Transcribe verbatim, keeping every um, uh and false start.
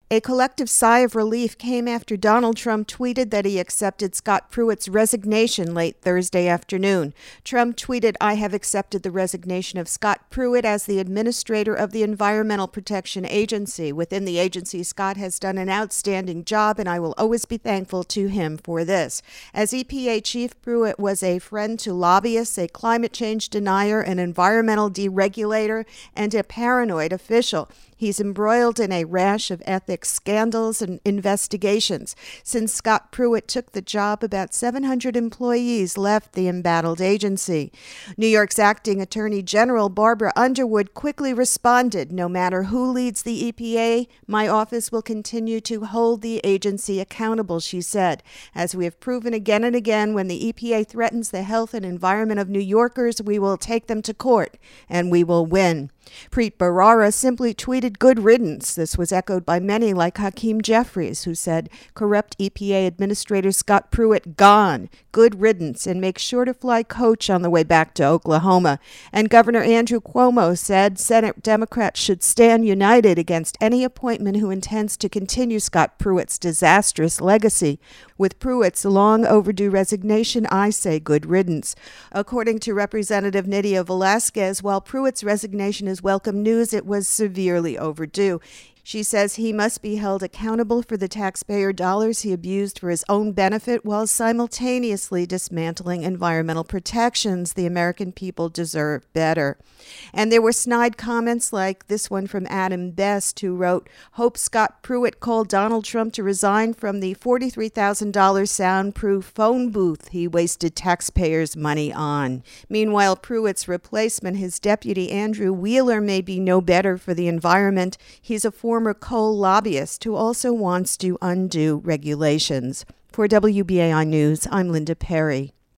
A collective sigh of relief came after Donald Trump tweeted that he accepted Scott Pruitt's resignation late Thursday afternoon. Trump tweeted, "I have accepted the resignation of Scott Pruitt as the administrator of the Environmental Protection Agency. Within the agency, Scott has done an outstanding job, and I will always be thankful to him for this." As E P A chief, Pruitt was a friend to lobbyists, a climate change denier, an environmental deregulator, and a paranoid official. He's embroiled in a rash of ethics scandals and investigations. Since Scott Pruitt took the job, about seven hundred employees left the embattled agency. New York's acting Attorney General Barbara Underwood quickly responded, "No matter who leads the E P A, my office will continue to hold the agency accountable," she said. "As we have proven again and again, when the E P A threatens the health and environment of New Yorkers, we will take them to court, and we will win." Preet Bharara simply tweeted, "Good riddance." This was echoed by many like Hakeem Jeffries, who said, "Corrupt E P A Administrator Scott Pruitt gone. Good riddance, and make sure to fly coach on the way back to Oklahoma." And Governor Andrew Cuomo said Senate Democrats should stand united against any appointment who intends to continue Scott Pruitt's disastrous legacy. With Pruitt's long overdue resignation, I say good riddance. According to Representative Nydia Velasquez, while Pruitt's resignation is welcome news, it was severely overdue. She says he must be held accountable for the taxpayer dollars he abused for his own benefit while simultaneously dismantling environmental protections. The American people deserve better. And there were snide comments like this one from Adam Best, who wrote, "Hope Scott Pruitt called Donald Trump to resign from the forty-three thousand dollars soundproof phone booth he wasted taxpayers' money on." Meanwhile, Pruitt's replacement, his deputy Andrew Wheeler, may be no better for the environment. He's a former coal lobbyist who also wants to undo regulations. For W B A I News, I'm Linda Perry.